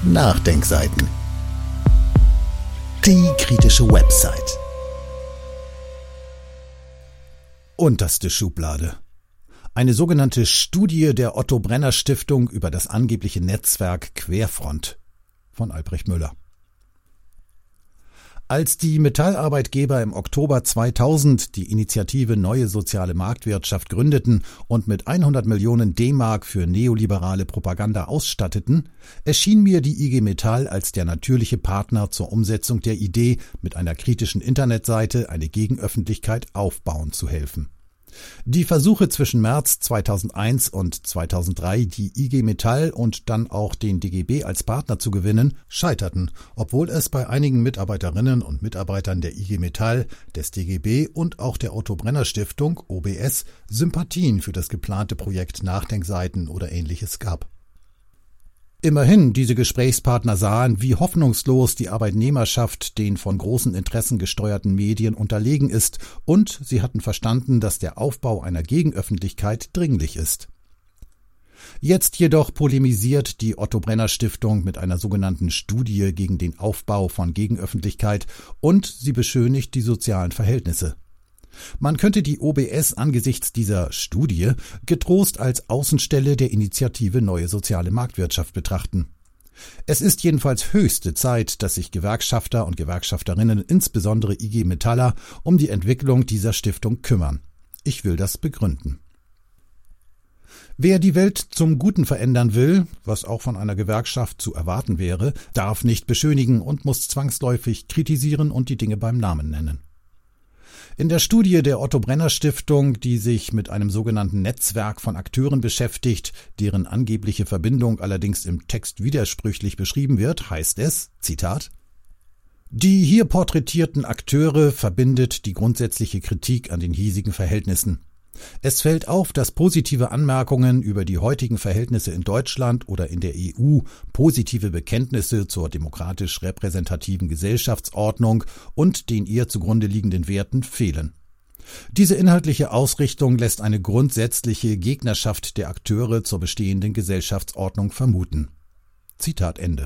Nachdenkseiten. Die kritische Website. Unterste Schublade. Eine sogenannte Studie der Otto-Brenner-Stiftung über das angebliche Netzwerk Querfront von Albrecht Müller. Als die Metallarbeitgeber im Oktober 2000 die Initiative Neue Soziale Marktwirtschaft gründeten und mit 100 Millionen D-Mark für neoliberale Propaganda ausstatteten, erschien mir die IG Metall als der natürliche Partner zur Umsetzung der Idee, mit einer kritischen Internetseite eine Gegenöffentlichkeit aufbauen zu helfen. Die Versuche zwischen März 2001 und 2003, die IG Metall und dann auch den DGB als Partner zu gewinnen, scheiterten, obwohl es bei einigen Mitarbeiterinnen und Mitarbeitern der IG Metall, des DGB und auch der Otto-Brenner-Stiftung OBS Sympathien für das geplante Projekt Nachdenkseiten oder Ähnliches gab. Immerhin, diese Gesprächspartner sahen, wie hoffnungslos die Arbeitnehmerschaft den von großen Interessen gesteuerten Medien unterlegen ist, und sie hatten verstanden, dass der Aufbau einer Gegenöffentlichkeit dringlich ist. Jetzt jedoch polemisiert die Otto-Brenner-Stiftung mit einer sogenannten Studie gegen den Aufbau von Gegenöffentlichkeit und sie beschönigt die sozialen Verhältnisse. Man könnte die OBS angesichts dieser Studie getrost als Außenstelle der Initiative Neue Soziale Marktwirtschaft betrachten. Es ist jedenfalls höchste Zeit, dass sich Gewerkschafter und Gewerkschafterinnen, insbesondere IG Metaller, um die Entwicklung dieser Stiftung kümmern. Ich will das begründen. Wer die Welt zum Guten verändern will, was auch von einer Gewerkschaft zu erwarten wäre, darf nicht beschönigen und muss zwangsläufig kritisieren und die Dinge beim Namen nennen. In der Studie der Otto-Brenner-Stiftung, die sich mit einem sogenannten Netzwerk von Akteuren beschäftigt, deren angebliche Verbindung allerdings im Text widersprüchlich beschrieben wird, heißt es, Zitat: Die hier porträtierten Akteure verbindet die grundsätzliche Kritik an den hiesigen Verhältnissen. Es fällt auf, dass positive Anmerkungen über die heutigen Verhältnisse in Deutschland oder in der EU, positive Bekenntnisse zur demokratisch repräsentativen Gesellschaftsordnung und den ihr zugrunde liegenden Werten fehlen. Diese inhaltliche Ausrichtung lässt eine grundsätzliche Gegnerschaft der Akteure zur bestehenden Gesellschaftsordnung vermuten. Zitat Ende.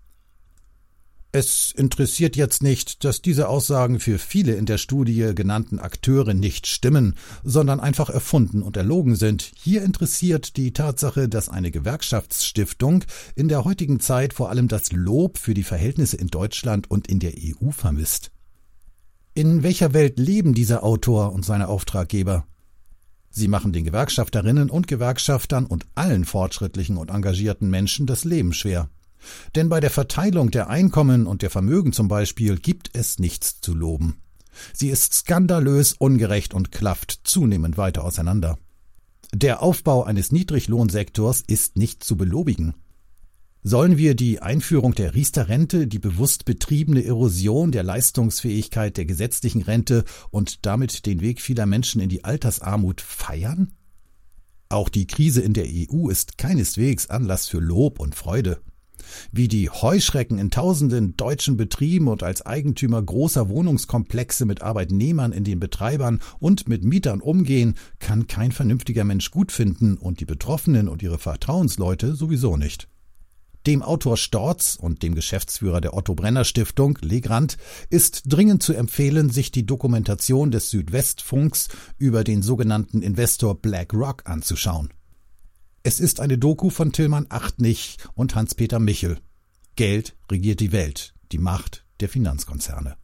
Es interessiert jetzt nicht, dass diese Aussagen für viele in der Studie genannten Akteure nicht stimmen, sondern einfach erfunden und erlogen sind. Hier interessiert die Tatsache, dass eine Gewerkschaftsstiftung in der heutigen Zeit vor allem das Lob für die Verhältnisse in Deutschland und in der EU vermisst. In welcher Welt leben dieser Autor und seine Auftraggeber? Sie machen den Gewerkschafterinnen und Gewerkschaftern und allen fortschrittlichen und engagierten Menschen das Leben schwer. Denn bei der Verteilung der Einkommen und der Vermögen zum Beispiel gibt es nichts zu loben. Sie ist skandalös, ungerecht und klafft zunehmend weiter auseinander. Der Aufbau eines Niedriglohnsektors ist nicht zu belobigen. Sollen wir die Einführung der Riester-Rente, die bewusst betriebene Erosion der Leistungsfähigkeit der gesetzlichen Rente und damit den Weg vieler Menschen in die Altersarmut feiern? Auch die Krise in der EU ist keineswegs Anlass für Lob und Freude. Wie die Heuschrecken in tausenden deutschen Betrieben und als Eigentümer großer Wohnungskomplexe mit Arbeitnehmern in den Betreibern und mit Mietern umgehen, kann kein vernünftiger Mensch gut finden und die Betroffenen und ihre Vertrauensleute sowieso nicht. Dem Autor Storz und dem Geschäftsführer der Otto-Brenner-Stiftung, Legrand, ist dringend zu empfehlen, sich die Dokumentation des Südwestfunks über den sogenannten Investor BlackRock anzuschauen. Es ist eine Doku von Tilman Achtnig und Hans-Peter Michel. Geld regiert die Welt, die Macht der Finanzkonzerne.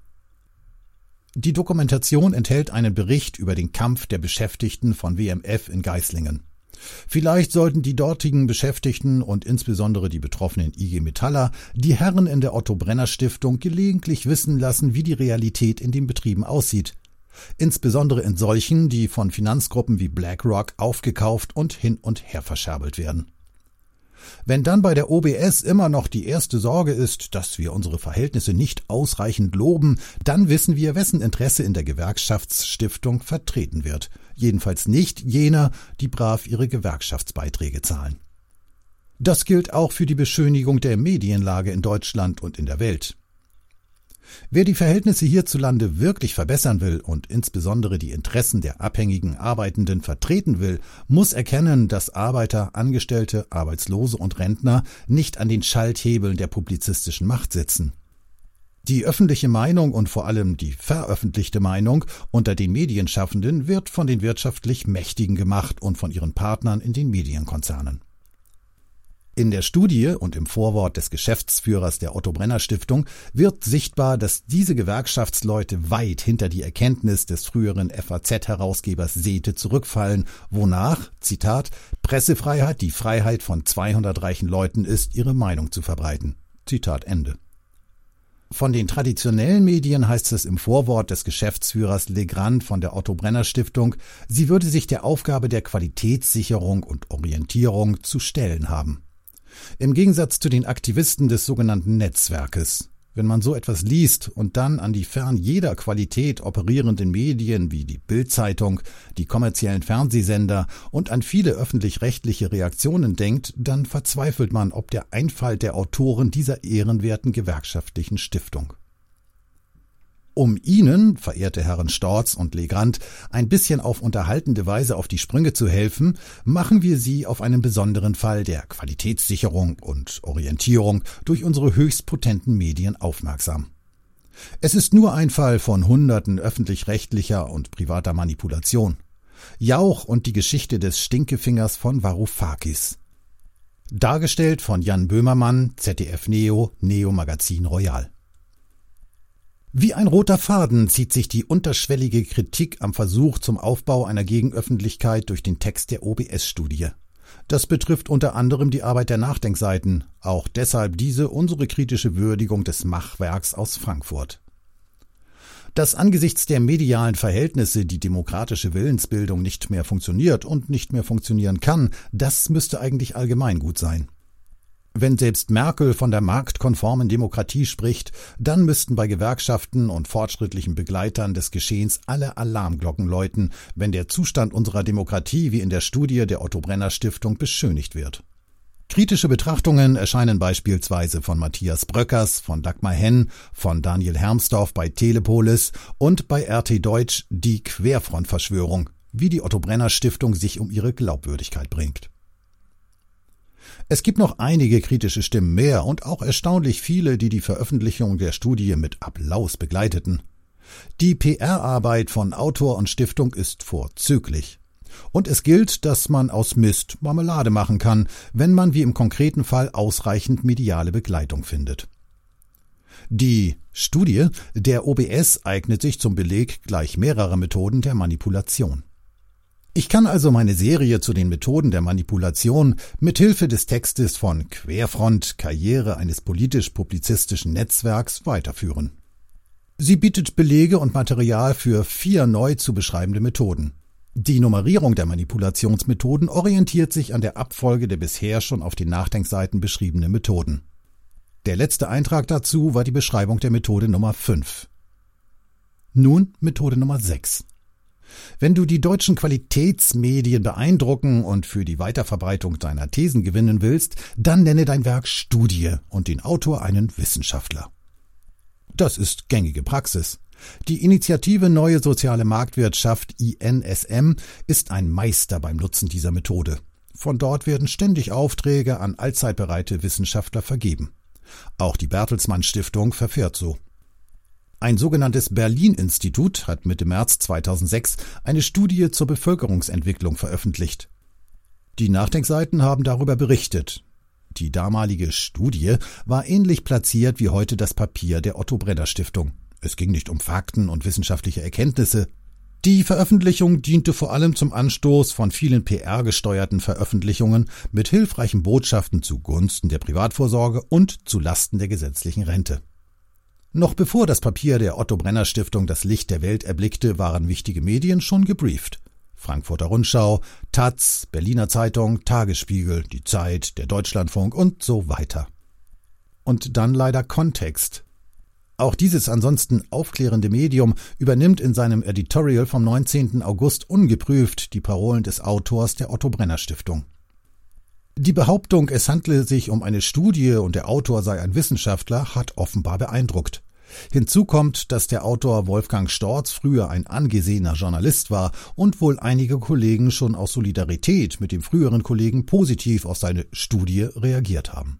Die Dokumentation enthält einen Bericht über den Kampf der Beschäftigten von WMF in Geislingen. Vielleicht sollten die dortigen Beschäftigten und insbesondere die betroffenen IG Metaller die Herren in der Otto-Brenner-Stiftung gelegentlich wissen lassen, wie die Realität in den Betrieben aussieht. Insbesondere in solchen, die von Finanzgruppen wie BlackRock aufgekauft und hin und her verscherbelt werden. Wenn dann bei der OBS immer noch die erste Sorge ist, dass wir unsere Verhältnisse nicht ausreichend loben, dann wissen wir, wessen Interesse in der Gewerkschaftsstiftung vertreten wird. Jedenfalls nicht jener, die brav ihre Gewerkschaftsbeiträge zahlen. Das gilt auch für die Beschönigung der Medienlage in Deutschland und in der Welt. Wer die Verhältnisse hierzulande wirklich verbessern will und insbesondere die Interessen der abhängigen Arbeitenden vertreten will, muss erkennen, dass Arbeiter, Angestellte, Arbeitslose und Rentner nicht an den Schalthebeln der publizistischen Macht sitzen. Die öffentliche Meinung und vor allem die veröffentlichte Meinung unter den Medienschaffenden wird von den wirtschaftlich Mächtigen gemacht und von ihren Partnern in den Medienkonzernen. In der Studie und im Vorwort des Geschäftsführers der Otto-Brenner-Stiftung wird sichtbar, dass diese Gewerkschaftsleute weit hinter die Erkenntnis des früheren FAZ-Herausgebers Sethe zurückfallen, wonach, Zitat, Pressefreiheit die Freiheit von 200 reichen Leuten ist, ihre Meinung zu verbreiten. Zitat Ende. Von den traditionellen Medien heißt es im Vorwort des Geschäftsführers Legrand von der Otto-Brenner-Stiftung, sie würde sich der Aufgabe der Qualitätssicherung und Orientierung zu stellen haben. Im Gegensatz zu den Aktivisten des sogenannten Netzwerkes. Wenn man so etwas liest und dann an die fern jeder Qualität operierenden Medien wie die Bild-Zeitung, die kommerziellen Fernsehsender und an viele öffentlich-rechtliche Reaktionen denkt, dann verzweifelt man ob der Einfalt der Autoren dieser ehrenwerten gewerkschaftlichen Stiftung. Um Ihnen, verehrte Herren Storz und Legrand, ein bisschen auf unterhaltende Weise auf die Sprünge zu helfen, machen wir Sie auf einen besonderen Fall der Qualitätssicherung und Orientierung durch unsere höchst potenten Medien aufmerksam. Es ist nur ein Fall von Hunderten öffentlich-rechtlicher und privater Manipulation. Jauch und die Geschichte des Stinkefingers von Varoufakis. Dargestellt von Jan Böhmermann, ZDF Neo, Neo Magazin Royal. Wie ein roter Faden zieht sich die unterschwellige Kritik am Versuch zum Aufbau einer Gegenöffentlichkeit durch den Text der OBS-Studie. Das betrifft unter anderem die Arbeit der Nachdenkseiten, auch deshalb diese unsere kritische Würdigung des Machwerks aus Frankfurt. Dass angesichts der medialen Verhältnisse die demokratische Willensbildung nicht mehr funktioniert und nicht mehr funktionieren kann, das müsste eigentlich allgemeingut sein. Wenn selbst Merkel von der marktkonformen Demokratie spricht, dann müssten bei Gewerkschaften und fortschrittlichen Begleitern des Geschehens alle Alarmglocken läuten, wenn der Zustand unserer Demokratie wie in der Studie der Otto-Brenner-Stiftung beschönigt wird. Kritische Betrachtungen erscheinen beispielsweise von Matthias Bröckers, von Dagmar Henn, von Daniel Hermsdorf bei Telepolis und bei RT Deutsch die Querfrontverschwörung, wie die Otto-Brenner-Stiftung sich um ihre Glaubwürdigkeit bringt. Es gibt noch einige kritische Stimmen mehr und auch erstaunlich viele, die die Veröffentlichung der Studie mit Applaus begleiteten. Die PR-Arbeit von Autor und Stiftung ist vorzüglich. Und es gilt, dass man aus Mist Marmelade machen kann, wenn man wie im konkreten Fall ausreichend mediale Begleitung findet. Die Studie der OBS eignet sich zum Beleg gleich mehrerer Methoden der Manipulation. Ich kann also meine Serie zu den Methoden der Manipulation mithilfe des Textes von Querfront Karriere eines politisch-publizistischen Netzwerks weiterführen. Sie bietet Belege und Material für 4 neu zu beschreibende Methoden. Die Nummerierung der Manipulationsmethoden orientiert sich an der Abfolge der bisher schon auf den Nachdenkseiten beschriebenen Methoden. Der letzte Eintrag dazu war die Beschreibung der Methode Nummer 5. Nun Methode Nummer 6. Wenn du die deutschen Qualitätsmedien beeindrucken und für die Weiterverbreitung deiner Thesen gewinnen willst, dann nenne dein Werk Studie und den Autor einen Wissenschaftler. Das ist gängige Praxis. Die Initiative Neue Soziale Marktwirtschaft INSM ist ein Meister beim Nutzen dieser Methode. Von dort werden ständig Aufträge an allzeitbereite Wissenschaftler vergeben. Auch die Bertelsmann Stiftung verfährt so. Ein sogenanntes Berlin-Institut hat Mitte März 2006 eine Studie zur Bevölkerungsentwicklung veröffentlicht. Die Nachdenkseiten haben darüber berichtet. Die damalige Studie war ähnlich platziert wie heute das Papier der Otto-Brenner-Stiftung. Es ging nicht um Fakten und wissenschaftliche Erkenntnisse. Die Veröffentlichung diente vor allem zum Anstoß von vielen PR-gesteuerten Veröffentlichungen mit hilfreichen Botschaften zugunsten der Privatvorsorge und zu Lasten der gesetzlichen Rente. Noch bevor das Papier der Otto-Brenner-Stiftung das Licht der Welt erblickte, waren wichtige Medien schon gebrieft. Frankfurter Rundschau, taz, Berliner Zeitung, Tagesspiegel, die Zeit, der Deutschlandfunk und so weiter. Und dann leider Kontext. Auch dieses ansonsten aufklärende Medium übernimmt in seinem Editorial vom 19. August ungeprüft die Parolen des Autors der Otto-Brenner-Stiftung. Die Behauptung, es handle sich um eine Studie und der Autor sei ein Wissenschaftler, hat offenbar beeindruckt. Hinzu kommt, dass der Autor Wolfgang Storz früher ein angesehener Journalist war und wohl einige Kollegen schon aus Solidarität mit dem früheren Kollegen positiv auf seine Studie reagiert haben.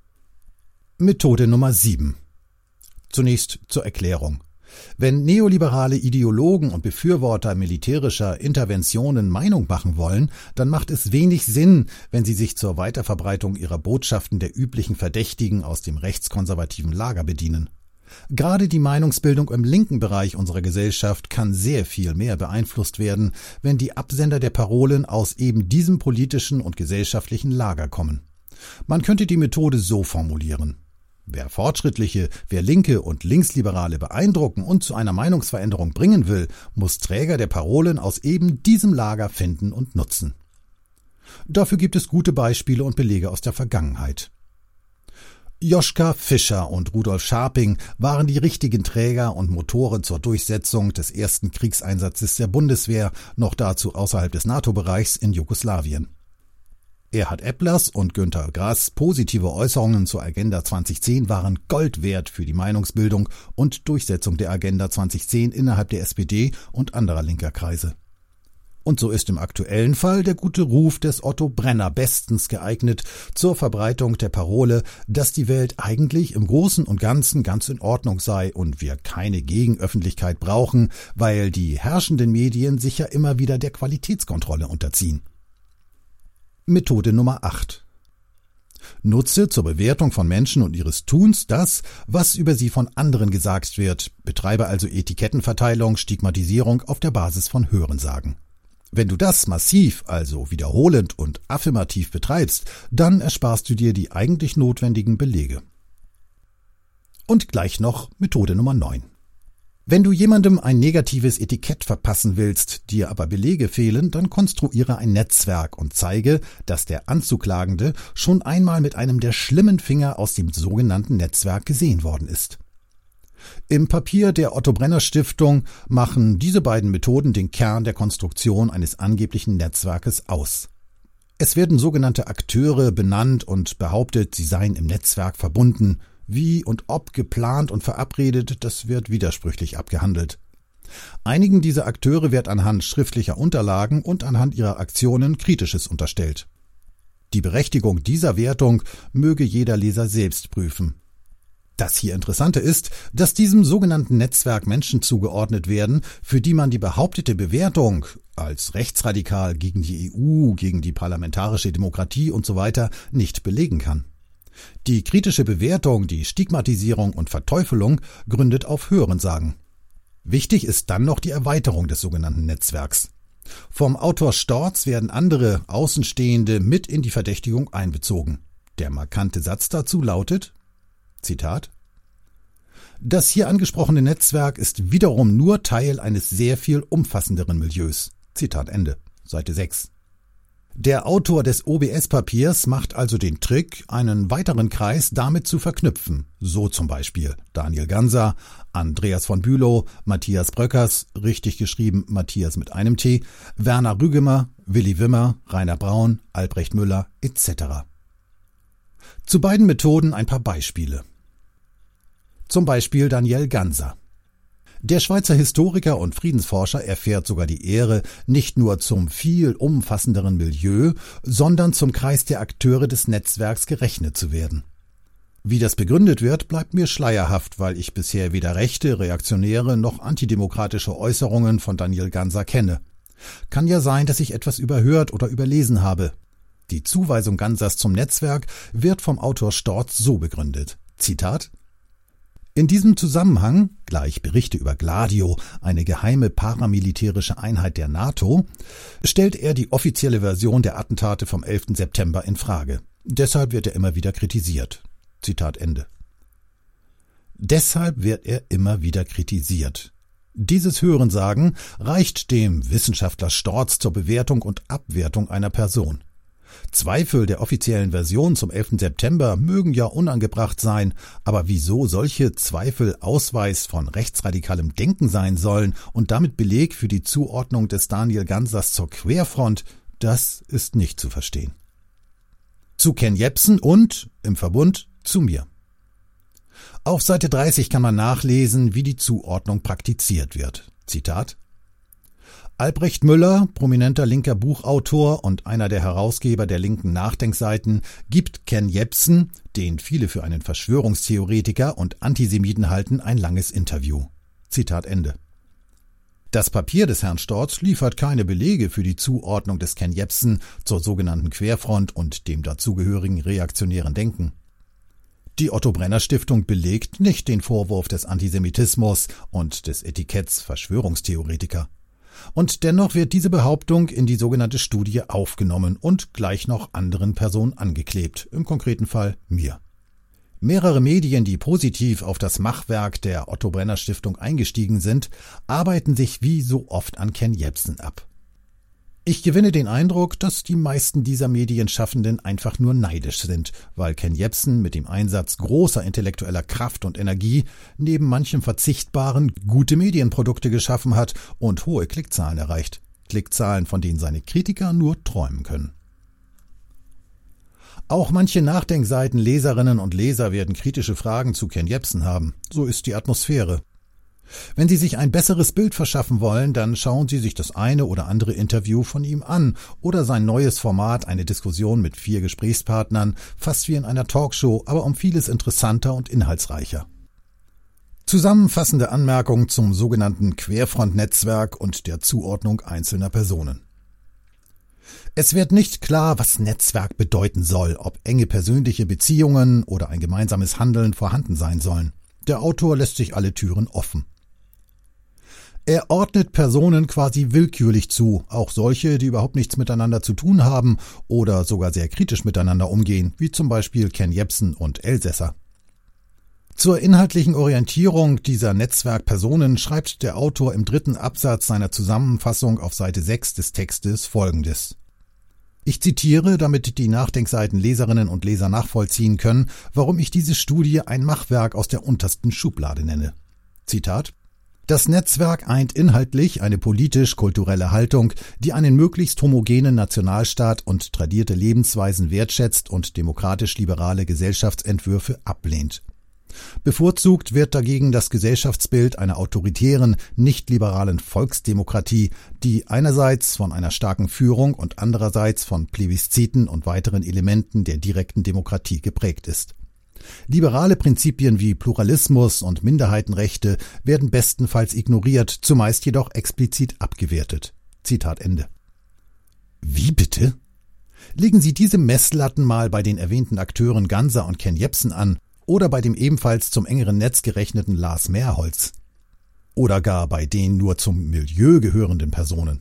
Methode Nummer 7. Zunächst zur Erklärung. Wenn neoliberale Ideologen und Befürworter militärischer Interventionen Meinung machen wollen, dann macht es wenig Sinn, wenn sie sich zur Weiterverbreitung ihrer Botschaften der üblichen Verdächtigen aus dem rechtskonservativen Lager bedienen. Gerade die Meinungsbildung im linken Bereich unserer Gesellschaft kann sehr viel mehr beeinflusst werden, wenn die Absender der Parolen aus eben diesem politischen und gesellschaftlichen Lager kommen. Man könnte die Methode so formulieren: Wer Fortschrittliche, wer Linke und Linksliberale beeindrucken und zu einer Meinungsveränderung bringen will, muss Träger der Parolen aus eben diesem Lager finden und nutzen. Dafür gibt es gute Beispiele und Belege aus der Vergangenheit. Joschka Fischer und Rudolf Scharping waren die richtigen Träger und Motoren zur Durchsetzung des ersten Kriegseinsatzes der Bundeswehr, noch dazu außerhalb des NATO-Bereichs in Jugoslawien. Erhard Eplers und Günter Grass positive Äußerungen zur Agenda 2010 waren Gold wert für die Meinungsbildung und Durchsetzung der Agenda 2010 innerhalb der SPD und anderer linker Kreise. Und so ist im aktuellen Fall der gute Ruf des Otto Brenner bestens geeignet zur Verbreitung der Parole, dass die Welt eigentlich im Großen und Ganzen ganz in Ordnung sei und wir keine Gegenöffentlichkeit brauchen, weil die herrschenden Medien sich ja immer wieder der Qualitätskontrolle unterziehen. Methode Nummer 8. Nutze zur Bewertung von Menschen und ihres Tuns das, was über sie von anderen gesagt wird, betreibe also Etikettenverteilung, Stigmatisierung auf der Basis von Hörensagen. Wenn du das massiv, also wiederholend und affirmativ betreibst, dann ersparst du dir die eigentlich notwendigen Belege. Und gleich noch Methode Nummer 9. Wenn du jemandem ein negatives Etikett verpassen willst, dir aber Belege fehlen, dann konstruiere ein Netzwerk und zeige, dass der Anzuklagende schon einmal mit einem der schlimmen Finger aus dem sogenannten Netzwerk gesehen worden ist. Im Papier der Otto Brenner Stiftung machen diese beiden Methoden den Kern der Konstruktion eines angeblichen Netzwerkes aus. Es werden sogenannte Akteure benannt und behauptet, sie seien im Netzwerk verbunden. Wie und ob geplant und verabredet, das wird widersprüchlich abgehandelt. Einigen dieser Akteure wird anhand schriftlicher Unterlagen und anhand ihrer Aktionen Kritisches unterstellt. Die Berechtigung dieser Wertung möge jeder Leser selbst prüfen. Das hier Interessante ist, dass diesem sogenannten Netzwerk Menschen zugeordnet werden, für die man die behauptete Bewertung als rechtsradikal gegen die EU, gegen die parlamentarische Demokratie usw. nicht belegen kann. Die kritische Bewertung, die Stigmatisierung und Verteufelung gründet auf Hörensagen. Wichtig ist dann noch die Erweiterung des sogenannten Netzwerks. Vom Autor Storz werden andere Außenstehende mit in die Verdächtigung einbezogen. Der markante Satz dazu lautet, Zitat: Das hier angesprochene Netzwerk ist wiederum nur Teil eines sehr viel umfassenderen Milieus. Zitat Ende. Seite 6. Der Autor des OBS-Papiers macht also den Trick, einen weiteren Kreis damit zu verknüpfen. So zum Beispiel Daniel Ganser, Andreas von Bülow, Matthias Bröckers, richtig geschrieben Matthias mit einem T, Werner Rügemer, Willi Wimmer, Rainer Braun, Albrecht Müller etc. Zu beiden Methoden ein paar Beispiele. Zum Beispiel Daniel Ganser. Der Schweizer Historiker und Friedensforscher erfährt sogar die Ehre, nicht nur zum viel umfassenderen Milieu, sondern zum Kreis der Akteure des Netzwerks gerechnet zu werden. Wie das begründet wird, bleibt mir schleierhaft, weil ich bisher weder rechte, reaktionäre noch antidemokratische Äußerungen von Daniel Ganser kenne. Kann ja sein, dass ich etwas überhört oder überlesen habe. Die Zuweisung Gansers zum Netzwerk wird vom Autor Storz so begründet. Zitat: In diesem Zusammenhang, gleich Berichte über Gladio, eine geheime paramilitärische Einheit der NATO, stellt er die offizielle Version der Attentate vom 11. September in Frage. Deshalb wird er immer wieder kritisiert. Zitat Ende. Deshalb wird er immer wieder kritisiert. Dieses Hörensagen reicht dem Wissenschaftler Storz zur Bewertung und Abwertung einer Person. Zweifel der offiziellen Version zum 11. September mögen ja unangebracht sein, aber wieso solche Zweifel Ausweis von rechtsradikalem Denken sein sollen und damit Beleg für die Zuordnung des Daniel Gansers zur Querfront, das ist nicht zu verstehen. Zu Ken Jebsen und, im Verbund, zu mir. Auf Seite 30 kann man nachlesen, wie die Zuordnung praktiziert wird. Zitat: Albrecht Müller, prominenter linker Buchautor und einer der Herausgeber der linken Nachdenkseiten, gibt Ken Jebsen, den viele für einen Verschwörungstheoretiker und Antisemiten halten, ein langes Interview. Zitat Ende. Das Papier des Herrn Storz liefert keine Belege für die Zuordnung des Ken Jebsen zur sogenannten Querfront und dem dazugehörigen reaktionären Denken. Die Otto-Brenner-Stiftung belegt nicht den Vorwurf des Antisemitismus und des Etiketts Verschwörungstheoretiker. Und dennoch wird diese Behauptung in die sogenannte Studie aufgenommen und gleich noch anderen Personen angeklebt, im konkreten Fall mir. Mehrere Medien, die positiv auf das Machwerk der Otto-Brenner-Stiftung eingestiegen sind, arbeiten sich wie so oft an Ken Jebsen ab. Ich gewinne den Eindruck, dass die meisten dieser Medienschaffenden einfach nur neidisch sind, weil Ken Jebsen mit dem Einsatz großer intellektueller Kraft und Energie neben manchem Verzichtbaren gute Medienprodukte geschaffen hat und hohe Klickzahlen erreicht. Klickzahlen, von denen seine Kritiker nur träumen können. Auch manche Nachdenkseiten-Leserinnen und Leser werden kritische Fragen zu Ken Jebsen haben. So ist die Atmosphäre. Wenn Sie sich ein besseres Bild verschaffen wollen, dann schauen Sie sich das eine oder andere Interview von ihm an oder sein neues Format, eine Diskussion mit 4 Gesprächspartnern, fast wie in einer Talkshow, aber um vieles interessanter und inhaltsreicher. Zusammenfassende Anmerkung zum sogenannten Querfront-Netzwerk und der Zuordnung einzelner Personen. Es wird nicht klar, was Netzwerk bedeuten soll, ob enge persönliche Beziehungen oder ein gemeinsames Handeln vorhanden sein sollen. Der Autor lässt sich alle Türen offen. Er ordnet Personen quasi willkürlich zu, auch solche, die überhaupt nichts miteinander zu tun haben oder sogar sehr kritisch miteinander umgehen, wie zum Beispiel Ken Jebsen und Elsässer. Zur inhaltlichen Orientierung dieser Netzwerkpersonen schreibt der Autor im 3. Absatz seiner Zusammenfassung auf Seite 6 des Textes Folgendes. Ich zitiere, damit die Nachdenkseiten-Leserinnen und Leser nachvollziehen können, warum ich diese Studie ein Machwerk aus der untersten Schublade nenne. Zitat: Das Netzwerk eint inhaltlich eine politisch-kulturelle Haltung, die einen möglichst homogenen Nationalstaat und tradierte Lebensweisen wertschätzt und demokratisch-liberale Gesellschaftsentwürfe ablehnt. Bevorzugt wird dagegen das Gesellschaftsbild einer autoritären, nicht-liberalen Volksdemokratie, die einerseits von einer starken Führung und andererseits von Plebisziten und weiteren Elementen der direkten Demokratie geprägt ist. Liberale Prinzipien wie Pluralismus und Minderheitenrechte werden bestenfalls ignoriert, zumeist jedoch explizit abgewertet. Zitat Ende. Wie bitte? Legen Sie diese Messlatten mal bei den erwähnten Akteuren Ganser und Ken Jebsen an oder bei dem ebenfalls zum engeren Netz gerechneten Lars Mehrholz. Oder gar bei den nur zum Milieu gehörenden Personen.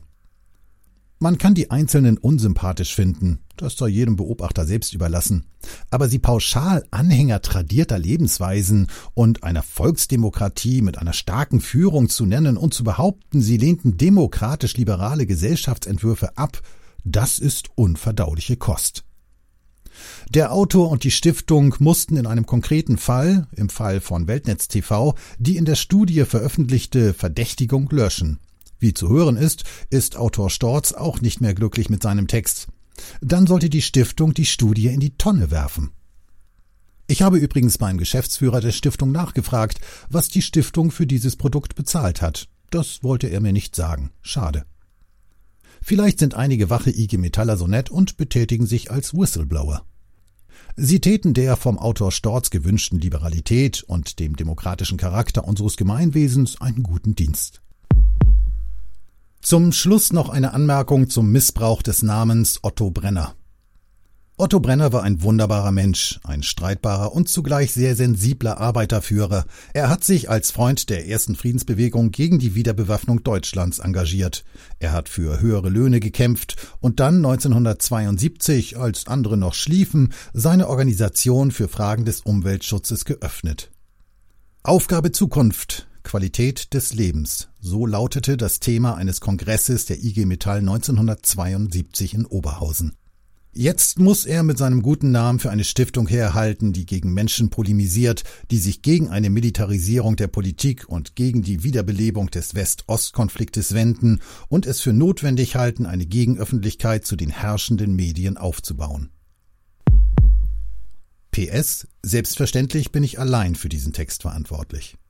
Man kann die Einzelnen unsympathisch finden, das sei jedem Beobachter selbst überlassen. Aber sie pauschal Anhänger tradierter Lebensweisen und einer Volksdemokratie mit einer starken Führung zu nennen und zu behaupten, sie lehnten demokratisch-liberale Gesellschaftsentwürfe ab, das ist unverdauliche Kost. Der Autor und die Stiftung mussten in einem konkreten Fall, im Fall von Weltnetz TV, die in der Studie veröffentlichte Verdächtigung löschen. Wie zu hören ist, ist Autor Storz auch nicht mehr glücklich mit seinem Text. Dann sollte die Stiftung die Studie in die Tonne werfen. Ich habe übrigens beim Geschäftsführer der Stiftung nachgefragt, was die Stiftung für dieses Produkt bezahlt hat. Das wollte er mir nicht sagen. Schade. Vielleicht sind einige wache IG Metaller so nett und betätigen sich als Whistleblower. Sie täten der vom Autor Storz gewünschten Liberalität und dem demokratischen Charakter unseres Gemeinwesens einen guten Dienst. Zum Schluss noch eine Anmerkung zum Missbrauch des Namens Otto Brenner. Otto Brenner war ein wunderbarer Mensch, ein streitbarer und zugleich sehr sensibler Arbeiterführer. Er hat sich als Freund der ersten Friedensbewegung gegen die Wiederbewaffnung Deutschlands engagiert. Er hat für höhere Löhne gekämpft und dann 1972, als andere noch schliefen, seine Organisation für Fragen des Umweltschutzes geöffnet. Aufgabe Zukunft. Qualität des Lebens. So lautete das Thema eines Kongresses der IG Metall 1972 in Oberhausen. Jetzt muss er mit seinem guten Namen für eine Stiftung herhalten, die gegen Menschen polemisiert, die sich gegen eine Militarisierung der Politik und gegen die Wiederbelebung des West-Ost-Konfliktes wenden und es für notwendig halten, eine Gegenöffentlichkeit zu den herrschenden Medien aufzubauen. PS, selbstverständlich bin ich allein für diesen Text verantwortlich.